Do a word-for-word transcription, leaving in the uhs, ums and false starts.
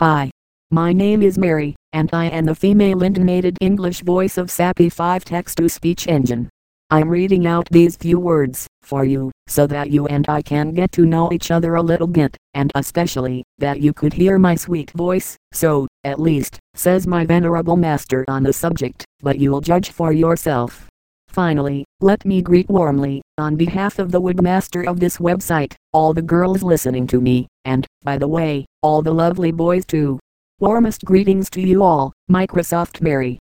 Hi. My name is Mary, and I am the female intonated English voice of Sappy five text-to-speech engine. I'm reading out these few words for you, so that you and I can get to know each other a little bit, and especially, that you could hear my sweet voice, so, at least, says my venerable master on the subject, but you'll judge for yourself. Finally, let me greet warmly, on behalf of the webmaster of this website, all the girls listening to me, and, by the way, all the lovely boys too. Warmest greetings to you all, Microsoft Mary.